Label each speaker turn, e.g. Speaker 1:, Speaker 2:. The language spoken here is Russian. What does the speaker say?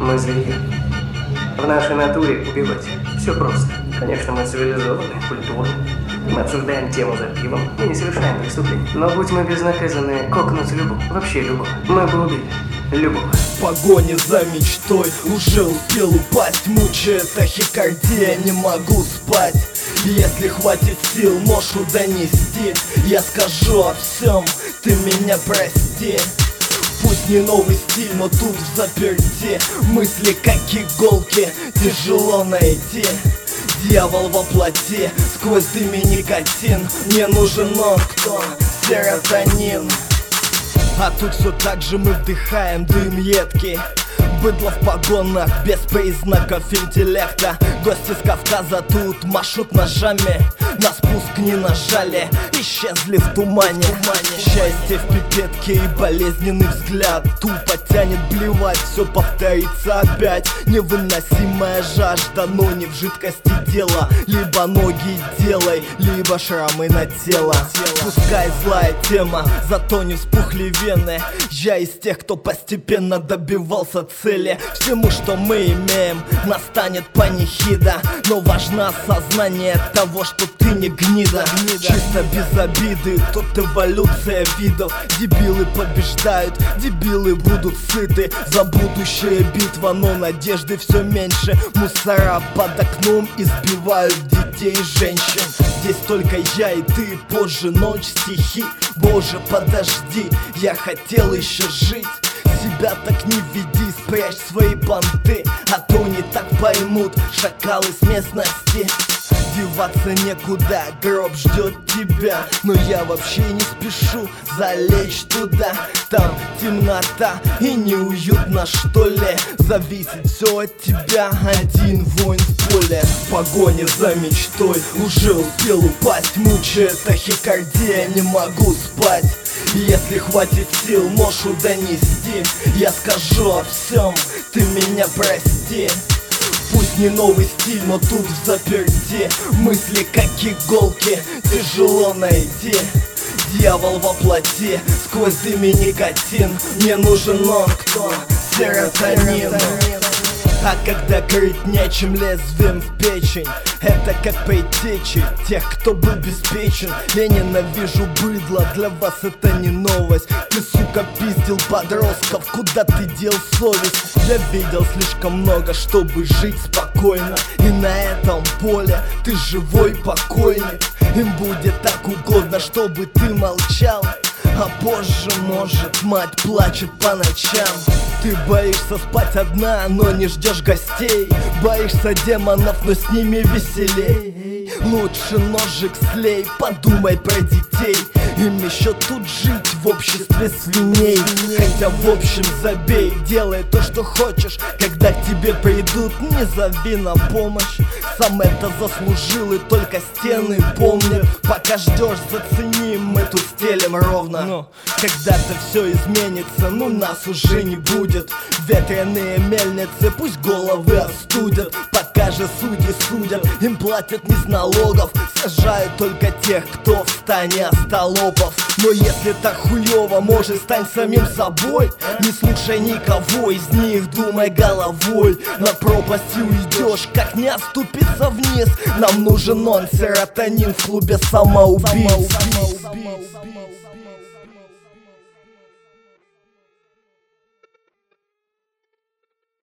Speaker 1: Мы звери. В нашей натуре убивать. Все просто. Конечно, мы цивилизованы, культурны. Мы обсуждаем тему за пивом. Мы не совершаем преступлений. Но будь мы безнаказанные, кокнуть любого, вообще любого, мы бы убили любого.
Speaker 2: В погоне за мечтой уже успел упасть. Мучает тахикардия, не могу спать. Если хватит сил ношу донести, я скажу о всем, ты меня прости. Пусть не новый стиль, но тут в заперти мысли как иголки, тяжело найти. Дьявол во плоти, сквозь дым и никотин. Мне нужен он, кто? Серотонин. А тут все так же мы вдыхаем дым едкий. Быдло в погонах, без признаков интеллекта. Гости с Кавказа тут машут ножами. На спуск не нажали, исчезли в тумане. Счастье в пипетке и болезненный взгляд. Тупо тянет блевать, все повторится опять. Невыносимая жажда, но не в жидкости дело. Либо ноги делай, либо шрамы на тело. Пускай злая тема, зато не вспухли вены. Я из тех, кто постепенно добивался цели. Всему, что мы имеем, настанет панихида. Но важно осознание того, что ты не гнида. Чисто без обиды, тут эволюция видов. Дебилы побеждают, дебилы будут сыты. За будущее битва, но надежды все меньше. Мусора под окном избивают детей и женщин. Здесь только я и ты, позже ночь, стихи. Боже, подожди, я хотел еще жить. Себя так не веди, спрячь свои понты, а то не так поймут шакалы с местности. Деваться некуда, гроб ждет тебя. Но я вообще не спешу залечь туда. Там темнота и неуютно, что ли. Зависит все от тебя, один воин в поле. В погоне за мечтой уже успел упасть. Мучает тахикардия, не могу спать. Если хватит сил ношу донести, я скажу о всем, ты меня прости. Пусть не новый стиль, но тут в заперти мысли как иголки, тяжело найти. Дьявол во плоти, сквозь дым и никотин. Мне нужен он, кто? Серотонин. А когда крыть нечем, лезвием в печень. Это как предтечи тех, кто был беспечен. Я ненавижу быдло, для вас это не новость. Ты, сука, пиздил подростков, куда ты дел совесть? Я видел слишком много, чтобы жить спокойно. И на этом поле ты живой покойник. Им будет так угодно, чтобы ты молчал. А позже, может, мать плачет по ночам. Ты боишься спать одна, но не ждешь гостей. Боишься демонов, но с ними веселей. Лучше ножик слей, подумай про детей. Им еще тут жить в обществе свиней. Хотя в общем забей, делай то, что хочешь. Когда к тебе придут, не зови на помощь. Сам это заслужил и только стены помнят. Пока ждешь, зацени, мы тут стелем ровно. Но когда-то все изменится, ну нас уже не будет. Ветреные мельницы пусть головы остудят. Пока же судьи судят, им платят не с налогов. Сажают только тех, кто в стане остолопов. Но если так хуёво, может стань самим собой. Не слушай никого из них, думай головой. На пропасть уйдешь, как не оступиться вниз. Нам нужен он, серотонин в клубе самоубийц.